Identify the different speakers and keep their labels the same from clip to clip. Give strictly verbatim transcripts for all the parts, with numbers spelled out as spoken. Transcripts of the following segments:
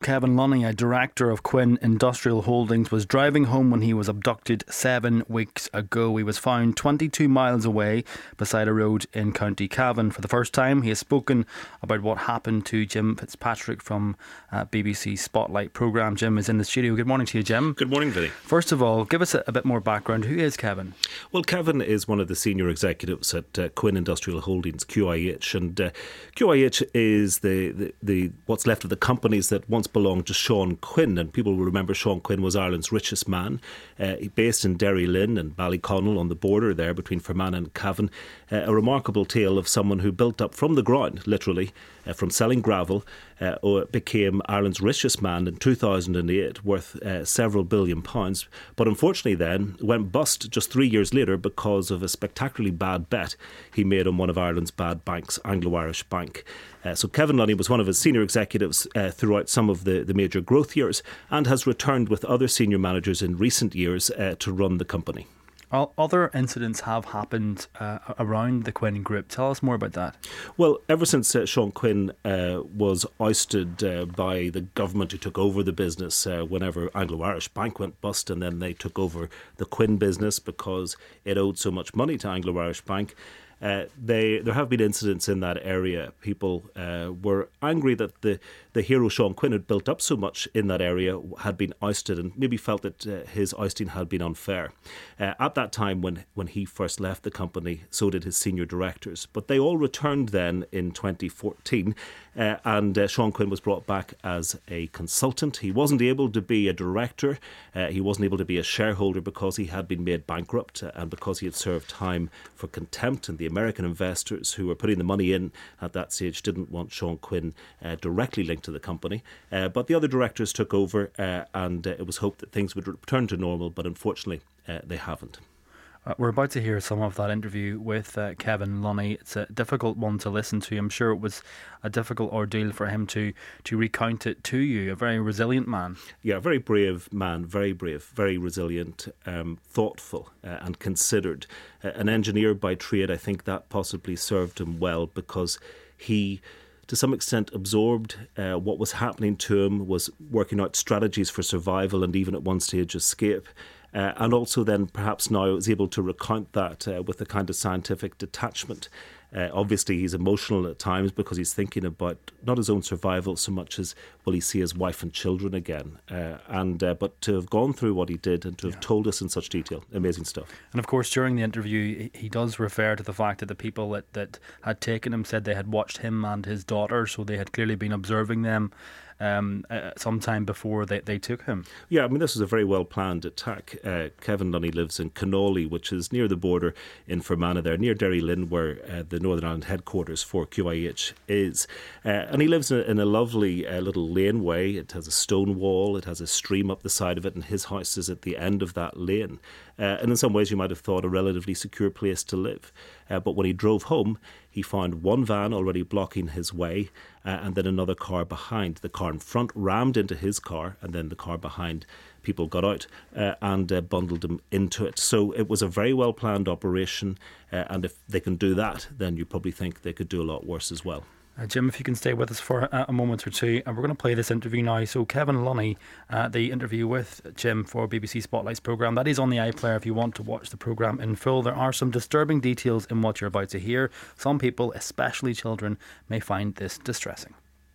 Speaker 1: Kevin Lunny, a director of Quinn Industrial Holdings, was driving home when he was abducted seven weeks ago. He was found twenty-two miles away beside a road in County Cavan. For the first time, he has spoken about what happened to Jim Fitzpatrick from uh, B B C Spotlight programme. Jim is in the studio. Good morning to you, Jim.
Speaker 2: Good morning, Vinny.
Speaker 1: First of all, give us a, a bit more background. Who is Kevin?
Speaker 2: Well, Kevin is one of the senior executives at uh, Quinn Industrial Holdings, Q I H, and uh, Q I H is the, the, the what's left of the companies that once belonged to Sean Quinn, and people will remember Sean Quinn was Ireland's richest man, uh, based in Derry Lynn and Ballyconnell on the border there between Fermanagh and Cavan. Uh, a remarkable tale of someone who built up from the ground, literally, uh, from selling gravel, uh, or became Ireland's richest man in two thousand eight, worth uh, several billion pounds, but unfortunately then went bust just three years later because of a spectacularly bad bet he made on one of Ireland's bad banks, Anglo-Irish Bank. Uh, so Kevin Lunny was one of his senior executives uh, throughout some of the, the major growth years and has returned with other senior managers in recent years uh, to run the company.
Speaker 1: Other incidents have happened uh, around the Quinn Group. Tell us more about that.
Speaker 2: Well, ever since uh, Sean Quinn uh, was ousted uh, by the government who took over the business uh, whenever Anglo-Irish Bank went bust, and then they took over the Quinn business because it owed so much money to Anglo-Irish Bank, Uh, they, there have been incidents in that area. People uh, were angry that the, the hero Sean Quinn had built up so much in that area had been ousted, and maybe felt that uh, his ousting had been unfair. Uh, at that time when, when he first left the company, so did his senior directors. But they all returned then in twenty fourteen, uh, and uh, Sean Quinn was brought back as a consultant. He wasn't able to be a director. Uh, he wasn't able to be a shareholder because he had been made bankrupt uh, and because he had served time for contempt, and the American investors who were putting the money in at that stage didn't want Sean Quinn uh, directly linked to the company. Uh, but the other directors took over uh, and uh, it was hoped that things would return to normal, but unfortunately uh, they haven't.
Speaker 1: Uh, we're about to hear some of that interview with uh, Kevin Lunny. It's a difficult one to listen to. I'm sure it was a difficult ordeal for him to, to recount it to you. A very resilient man.
Speaker 2: Yeah, a very brave man, very brave, very resilient, um, thoughtful uh, and considered. Uh, an engineer by trade, I think that possibly served him well because he, to some extent, absorbed uh, what was happening to him, was working out strategies for survival and even at one stage escape. Uh, and also then perhaps now is able to recount that uh, with a kind of scientific detachment. Uh, obviously he's emotional at times because he's thinking about not his own survival so much as will he see his wife and children again. Uh, and uh, but to have gone through what he did and to have yeah. told us in such detail, amazing stuff.
Speaker 1: And of course during the interview he does refer to the fact that the people that, that had taken him said they had watched him and his daughter, so they had clearly been observing them Um, uh, sometime before they, they took him.
Speaker 2: Yeah, I mean, this was a very well-planned attack. Uh, Kevin Lunny lives in Connolly, which is near the border in Fermanagh there, near Derry Lynn, where uh, the Northern Ireland headquarters for Q I H is. Uh, and he lives in a, in a lovely uh, little laneway. It has a stone wall, it has a stream up the side of it, and his house is at the end of that lane. Uh, and in some ways you might have thought a relatively secure place to live. Uh, but when he drove home, he found one van already blocking his way uh, and then another car behind. The car in front rammed into his car, and then the car behind, people got out uh, and uh, bundled him into it. So it was a very well-planned operation, uh, and if they can do that, then you probably think they could do a lot worse as well.
Speaker 1: Uh, Jim, if you can stay with us for a, a moment or two, and we're going to play this interview now. So Kevin Lunny, uh, the interview with Jim for B B C Spotlight's programme, that is on the iPlayer if you want to watch the programme in full. There are some disturbing details in what you're about to hear. Some people, especially children, may find this distressing.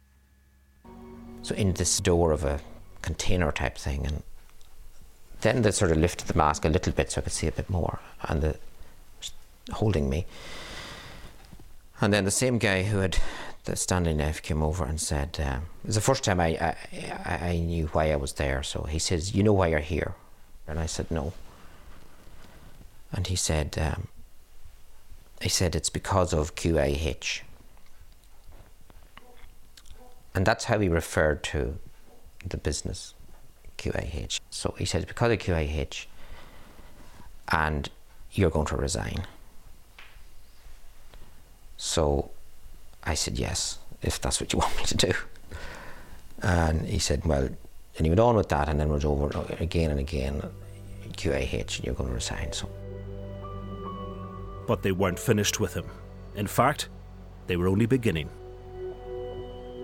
Speaker 3: So in this door of a container type thing, and then they sort of lifted the mask a little bit so I could see a bit more, and the holding me. And then the same guy who had the Stanley knife came over and said, um, it was the first time I, I, I knew why I was there. So he says, you know why you're here? And I said, no. And he said, um, he said, it's because of Q I H. And that's how he referred to the business, Q I H. So he said, it's because of Q I H and you're going to resign. So I said, yes, if that's what you want me to do. And he said, well, and he went on with that, and then was over again and again, Q I H, and you're going to resign. So.
Speaker 2: But they weren't finished with him. In fact, they were only beginning.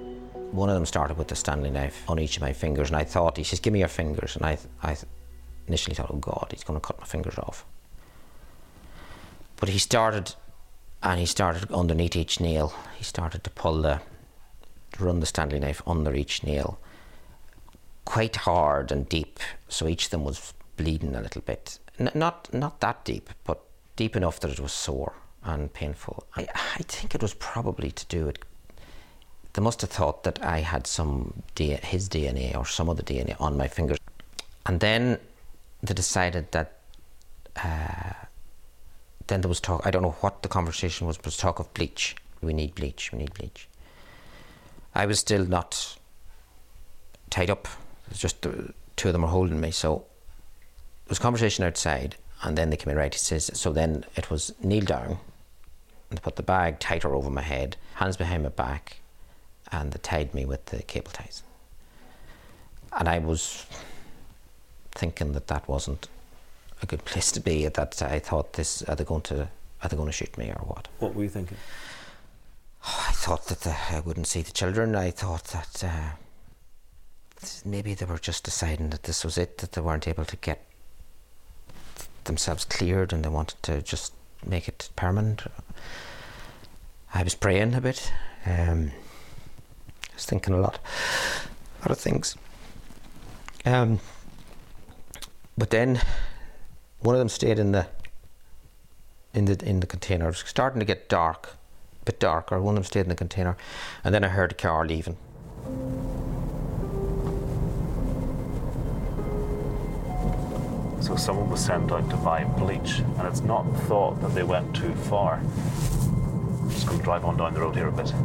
Speaker 3: One of them started with the Stanley knife on each of my fingers, and I thought, he says, give me your fingers. And I, I initially thought, oh God, he's going to cut my fingers off. But he started, and he started underneath each nail. He started to pull the, to run the Stanley knife under each nail, quite hard and deep, so each of them was bleeding a little bit. N- not not that deep, but deep enough that it was sore and painful. I, I think it was probably to do it. They must have thought that I had some D- his D N A or some of the D N A on my fingers. And then they decided that, uh, then there was talk, I don't know what the conversation was, but there was talk of bleach. We need bleach, we need bleach. I was still not tied up. It was just the two of them were holding me. So there was conversation outside, and then they came in, right, he says, so then it was kneel down and put the bag tighter over my head, hands behind my back, and they tied me with the cable ties. And I was thinking that that wasn't a good place to be. At that, I thought, this, are they going to, are they going to shoot me or what?
Speaker 2: What were you thinking?
Speaker 3: Oh, I thought that the, I wouldn't see the children. I thought that uh, maybe they were just deciding that this was it, that they weren't able to get themselves cleared and they wanted to just make it permanent. I was praying a bit. Um, I was thinking a lot, a lot of things. Um, but then one of them stayed in the in the in the container. It was starting to get dark, a bit darker. One of them stayed in the container, and then I heard a car leaving.
Speaker 2: So someone was sent out to buy bleach, and it's not thought that they went too far. I'm just going to drive on down the road here a bit.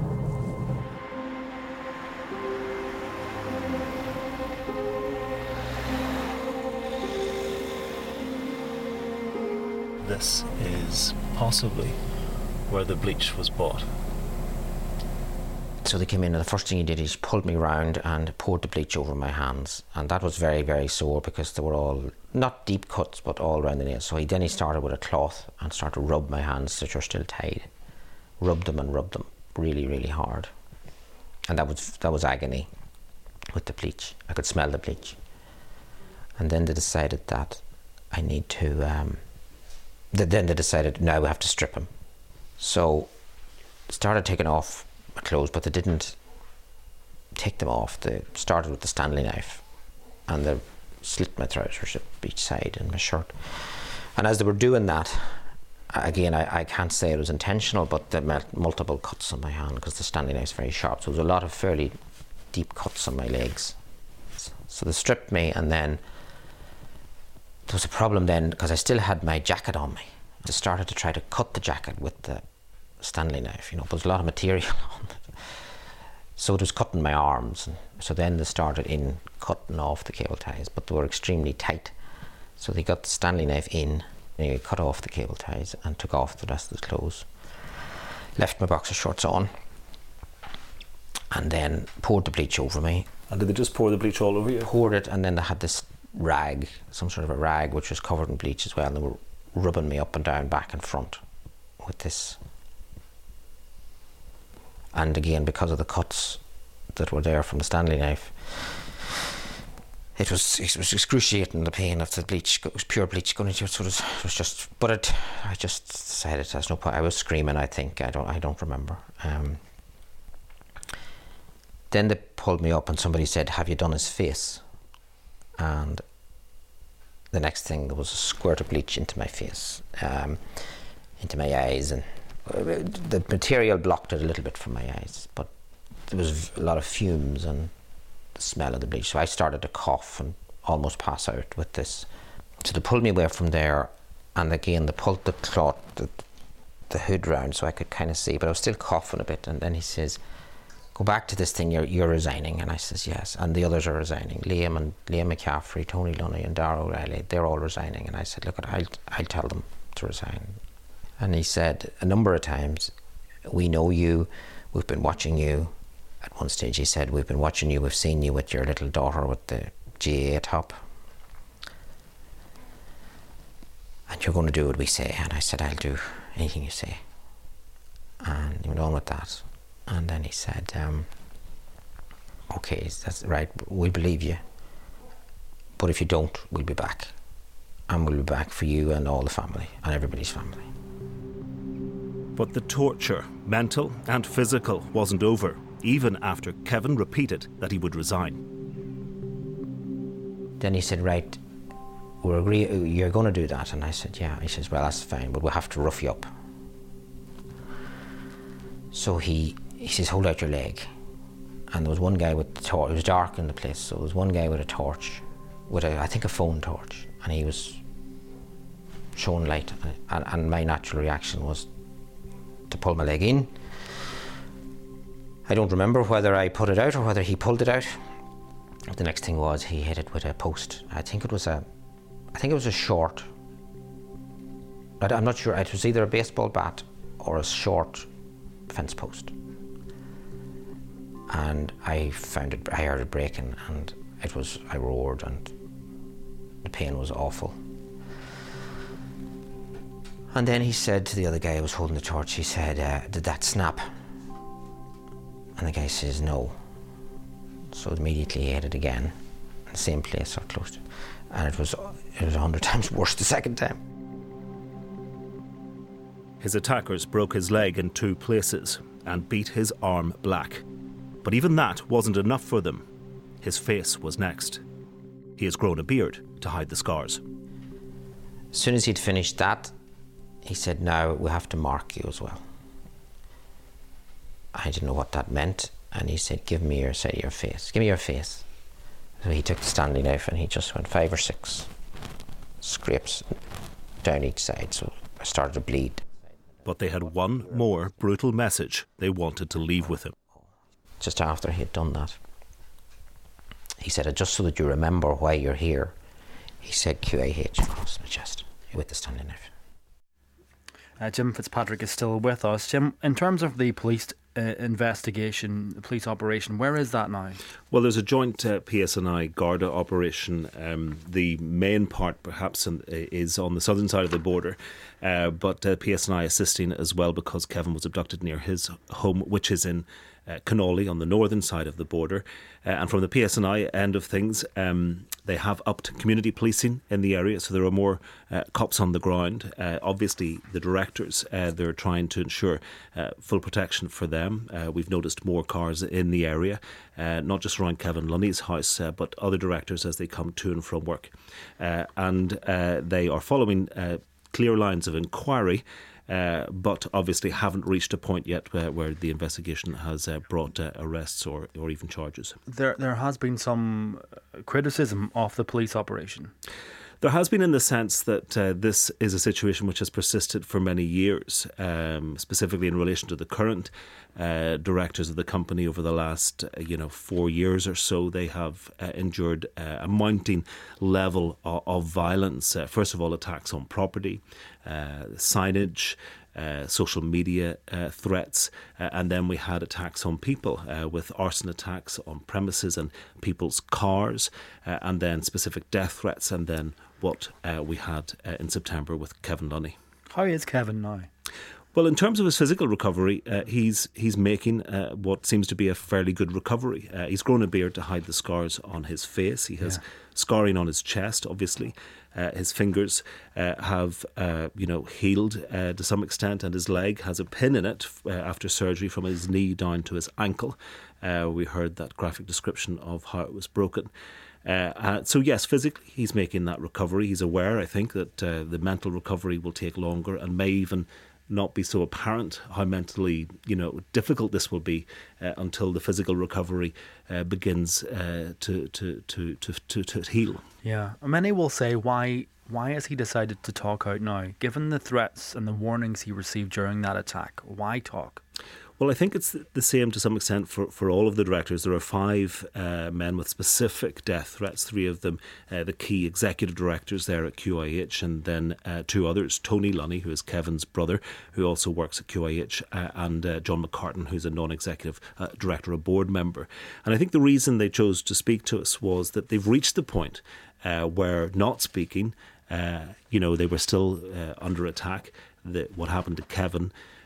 Speaker 2: This is possibly where the bleach was bought.
Speaker 3: So they came in, and the first thing he did is pulled me round and poured the bleach over my hands, and that was very, very sore because they were all not deep cuts but all around the nails. So he then he started with a cloth and started to rub my hands, which are still tied, rubbed them and rubbed them really, really hard, and that was that was agony with the bleach. I could smell the bleach. And then they decided that I need to. Um, then they decided now we have to strip him. So started taking off my clothes, but they didn't take them off. They started with the Stanley knife, and they slit my trousers up each side and my shirt. And as they were doing that, again, I, I can't say it was intentional, but they made multiple cuts on my hand because the Stanley knife is very sharp. So there was a lot of fairly deep cuts on my legs. So they stripped me, and then there was a problem then because I still had my jacket on me. They started to try to cut the jacket with the Stanley knife, you know, but there's a lot of material on it. So it was cutting my arms. And so then they started in cutting off the cable ties, but they were extremely tight. So they got the Stanley knife in, and they cut off the cable ties and took off the rest of the clothes. Left my boxer shorts on, and then poured the bleach over me.
Speaker 2: And did they just pour the bleach all over you?
Speaker 3: Poured it, and then they had this rag, some sort of a rag, which was covered in bleach as well, and they were rubbing me up and down, back and front with this. And again, because of the cuts that were there from the Stanley knife, it was it was excruciating, the pain of the bleach. It was pure bleach going into it, so it was, it was just. But it, I just decided there's no point. I was screaming. I think I don't. I don't remember. Um, then they pulled me up, and somebody said, "Have you done his face?" And the next thing, there was a squirt of bleach into my face, um, into my eyes, and the material blocked it a little bit from my eyes, but there was a lot of fumes and the smell of the bleach. So I started to cough and almost pass out with this. So they pulled me away from there, and again they pulled the cloth, the, the hood round so I could kind of see, but I was still coughing a bit. And then he says, "Go back to this thing, you're, you're resigning." And I says, "Yes." And the others are resigning. Liam and Liam McCaffrey, Tony Lunny and Darragh O'Reilly, they're all resigning. And I said, "Look, I'll, I'll tell them to resign." And he said a number of times, "We know you, we've been watching you." At one stage he said, "We've been watching you, we've seen you with your little daughter with the G A A top. And you're going to do what we say." And I said, "I'll do anything you say." And he went on with that. And then he said, um, okay, that's right, we'll believe you. But if you don't, we'll be back. And we'll be back for you and all the family, and everybody's family.
Speaker 2: But the torture, mental and physical, wasn't over, even after Kevin repeated that he would resign.
Speaker 3: Then he said, right, we're agree- you're going to do that. And I said, yeah. He says, well, that's fine, but we'll have to rough you up. So he, he says, hold out your leg. And there was one guy with the torch. It was dark in the place, so there was one guy with a torch, with a, I think a phone torch, and he was showing light. And, and my natural reaction was to pull my leg in. I don't remember whether I put it out or whether he pulled it out. The next thing was he hit it with a post. I think it was a, I think it was a short. I'm not sure. It was either a baseball bat or a short fence post. And I found it. I heard it breaking, and it was. I roared, and the pain was awful. And then he said to the other guy who was holding the torch, he said, uh, "Did that snap?" And the guy says, "No." So immediately he hit it again, in the same place or close to it. And it was it was a hundred times worse the second time.
Speaker 2: His attackers broke his leg in two places and beat his arm black. But even that wasn't enough for them. His face was next. He has grown a beard to hide the scars.
Speaker 3: As soon as he'd finished that, he said, "Now we have to mark you as well." I didn't know what that meant, and he said, "Give me your, say, your face. Give me your face." So he took the Stanley knife and he just went five or six scrapes down each side, so I started to bleed.
Speaker 2: But they had one more brutal message they wanted to leave with him.
Speaker 3: Just after he had done that, he said, "Just so that you remember why you're here," he said Q A H across my chest with the Stanley knife.
Speaker 1: Uh, Jim Fitzpatrick is still with us. Jim, in terms of the police uh, investigation, the police operation, where is that now?
Speaker 2: Well, there's a joint uh, P S N I Garda operation. Um, the main part, perhaps, in, is on the southern side of the border, uh, but uh, P S N I assisting as well because Kevin was abducted near his home, which is in uh, Connolly on the northern side of the border. Uh, and from the P S N I end of things, um, they have upped community policing in the area, so there are more uh, cops on the ground. Uh, obviously, the directors, uh, they're trying to ensure uh, full protection for them. Uh, we've noticed more cars in the area, uh, not just around Kevin Lunny's house, uh, but other directors as they come to and from work. Uh, and uh, they are following uh, clear lines of inquiry, uh, but obviously haven't reached a point yet where, where the investigation has uh, brought uh, arrests or, or even charges.
Speaker 1: There, there has been some criticism of the police operation.
Speaker 2: There has been, in the sense that uh, this is a situation which has persisted for many years, um, specifically in relation to the current uh, directors of the company over the last, uh, you know, four years or so. They have uh, endured uh, a mounting level of, of violence. Uh, first of all, attacks on property, uh, signage, Uh, social media uh, threats, uh, and then we had attacks on people uh, with arson attacks on premises and people's cars, uh, and then specific death threats, and then what uh, we had uh, in September with Kevin Lunny.
Speaker 1: How is Kevin now?
Speaker 2: Well, in terms of his physical recovery, uh, he's he's making uh, what seems to be a fairly good recovery. Uh, he's grown a beard to hide the scars on his face. He has yeah. scarring on his chest, obviously. Uh, his fingers uh, have, uh, you know, healed uh, to some extent, and his leg has a pin in it uh, after surgery from his knee down to his ankle. Uh, we heard that graphic description of how it was broken. Uh, uh, so yes, physically he's making that recovery. He's aware, I think, that uh, the mental recovery will take longer and may even not be so apparent how mentally, you know, difficult this will be uh, until the physical recovery uh, begins uh, to, to, to, to, to, to heal.
Speaker 1: Yeah, many will say, why why has he decided to talk out now? Given the threats and the warnings he received during that attack, why talk?
Speaker 2: Well, I think it's the same to some extent for, for all of the directors. There are five uh, men with specific death threats, three of them uh, the key executive directors there at Q I H, and then uh, two others, Tony Lunny, who is Kevin's brother, who also works at Q I H, uh, and uh, John McCartan, who's a non-executive uh, director, a board member. And I think the reason they chose to speak to us was that they've reached the point uh, where not speaking, uh, you know, they were still uh, under attack. The, what happened to Kevin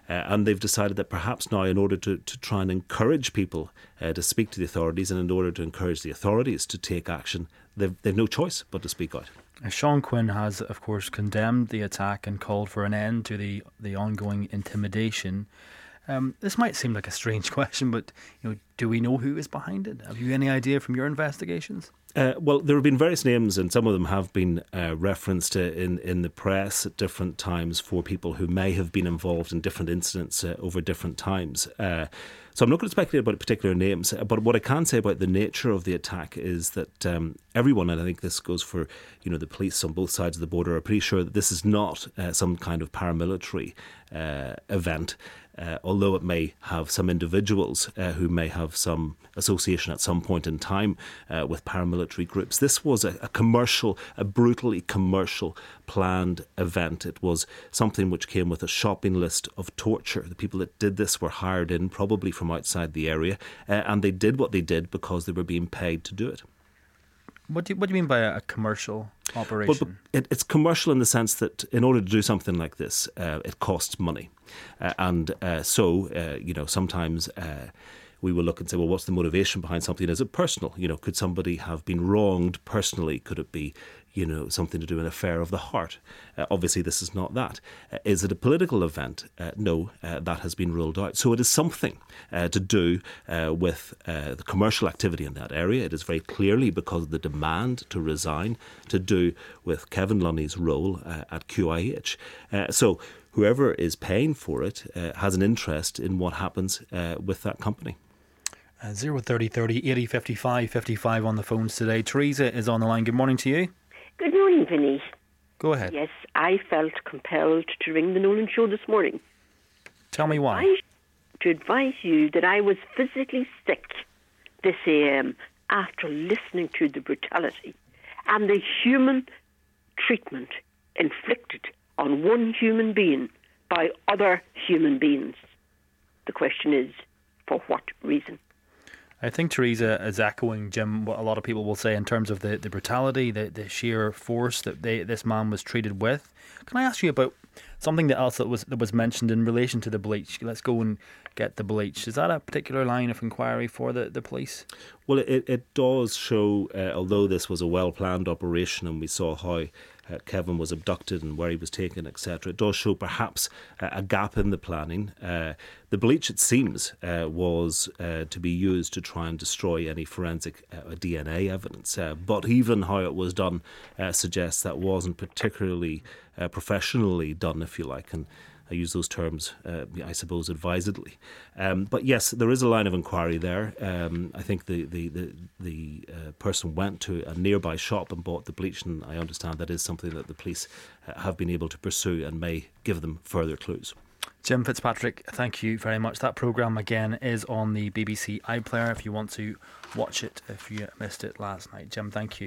Speaker 2: Uh, and they've decided that perhaps now, in order to, to try and encourage people uh, to speak to the authorities, and in order to encourage the authorities to take action, they've, they've no choice but to speak out.
Speaker 1: Sean Quinn has, of course, condemned the attack and called for an end to the, the ongoing intimidation. Um, this might seem like a strange question, but you know, do we know who is behind it? Have you any idea from your investigations?
Speaker 2: Uh, well, there have been various names, and some of them have been uh, referenced uh, in, in the press at different times for people who may have been involved in different incidents uh, over different times. Uh, so I'm not going to speculate about particular names, but what I can say about the nature of the attack is that um, everyone, and I think this goes for you know the police on both sides of the border, are pretty sure that this is not uh, some kind of paramilitary uh, event. Uh, although it may have some individuals uh, who may have some association at some point in time uh, with paramilitary groups. This was a, a commercial, a brutally commercial planned event. It was something which came with a shopping list of torture. The people that did this were hired in, probably from outside the area, uh, and they did what they did because they were being paid to do it.
Speaker 1: What do you, what do you mean by a commercial operation?
Speaker 2: Well, it, it's commercial in the sense that in order to do something like this, uh, it costs money. Uh, and uh, so, uh, you know, sometimes uh, we will look and say, well, what's the motivation behind something? Is it personal? You know, could somebody have been wronged personally? Could it be, you know, something to do with an affair of the heart? Uh, obviously, this is not that. Uh, is it a political event? Uh, no, uh, that has been ruled out. So it is something uh, to do uh, with uh, the commercial activity in that area. It is very clearly, because of the demand to resign, to do with Kevin Lunny's role uh, at Q I H. Uh, so whoever is paying for it uh, has an interest in what happens uh, with that company.
Speaker 1: Uh, zero thirty thirty eighty fifty-five fifty-five on the phones today. Teresa is on the line. Good morning to you.
Speaker 4: Good morning, Vinny.
Speaker 1: Go ahead.
Speaker 4: Yes, I felt compelled to ring the Nolan Show this morning.
Speaker 1: Tell me why.
Speaker 4: I, to advise you that I was physically sick this A M after listening to the brutality and the human treatment inflicted on one human being by other human beings. The question is, for what reason?
Speaker 1: I think Teresa is echoing, Jim, what a lot of people will say in terms of the, the brutality, the, the sheer force that they, this man was treated with. Can I ask you about something else that was that was mentioned in relation to the bleach? Let's go and get the bleach. Is that a particular line of inquiry for the, the police?
Speaker 2: Well, it, it does show, uh, although this was a well-planned operation and we saw how uh, Kevin was abducted and where he was taken, et cetera, it does show perhaps uh, a gap in the planning. Uh, the bleach, it seems, uh, was uh, to be used to try and destroy any forensic uh, D N A evidence. Uh, but even how it was done uh, suggests that wasn't particularly uh, professionally done, if you like, and I use those terms, uh, I suppose, advisedly. Um, but yes, there is a line of inquiry there. Um, I think the the the, the uh, person went to a nearby shop and bought the bleach, and I understand that is something that the police uh, have been able to pursue and may give them further clues.
Speaker 1: Jim Fitzpatrick, thank you very much. That programme again is on the B B C iPlayer if you want to watch it if you missed it last night. Jim, thank you.